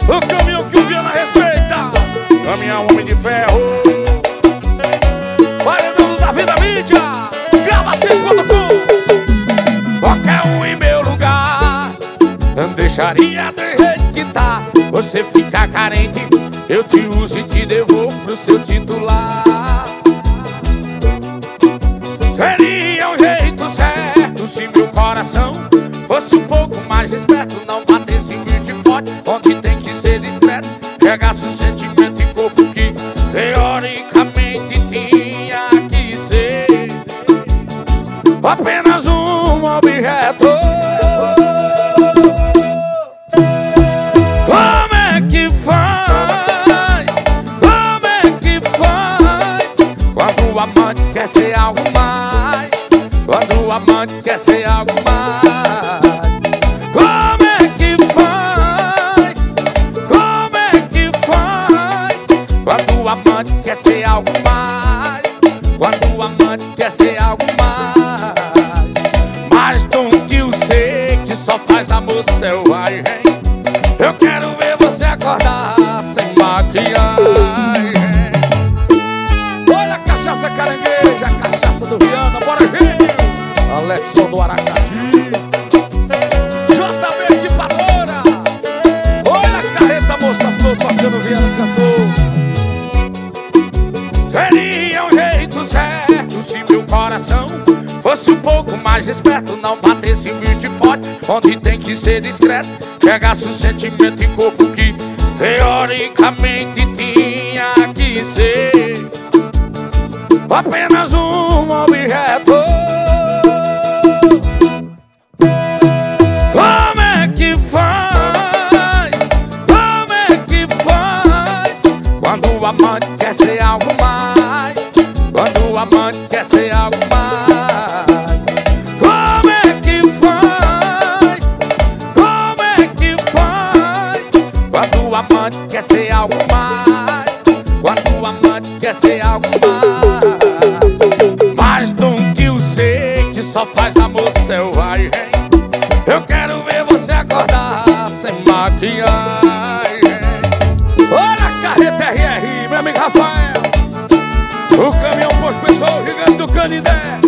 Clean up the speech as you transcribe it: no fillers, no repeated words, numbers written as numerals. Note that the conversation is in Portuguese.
O caminhão que o Viana respeita. Caminhão Homem de Ferro. Paredão da Vida Mídia. Grava6.com. Qualquer um em meu lugar não deixaria do jeito que tá. Você fica carente, eu te uso e te devolvo pro seu titular. Seria um jeito certo se meu coração fosse um pouco mais esperto. Não batesse muito forte, onde tem que ser discreto. Pegasse o sentimento e corpo que teoricamente tinha que ser apenas um objeto. Como é que faz? Como é que faz? Quando o amante quer ser algo mais. Quando o amante quer ser algo mais. Como é que faz? Como é que faz? Quando o amante quer ser algo mais. Quando o amante quer ser algo mais. Mais do que eu sei que só faz amor selvagem. Eu quero ver você acordar sem maquiagem. Olha a cachaça carangueja, a cachaça do Viana, bora gente. Alexson do Aracati, JB Equipadora. Olha a carreta moça flor tocando Viana cantor. Seria um jeito certo se meu coração fosse um pouco mais esperto. Não batesse muito forte, onde tem que ser discreto. Pegasse o sentimento e corpo que teoricamente tinha que ser apenas um objeto. Como é que faz? Como é que faz? Quando o amante quer ser algo mais. Quando o amante quer ser algo mais. Como é que faz? Como é que faz? Quando o amante quer ser algo mais. Quando o amante quer ser algo mais. Mais do que eu sei que só faz amor selvagem. Eu quero ver você acordar sem maquiagem. Olha a carreta RR, meu amigo Rafael. O caminhão pôs pessoal gigante do Canindé.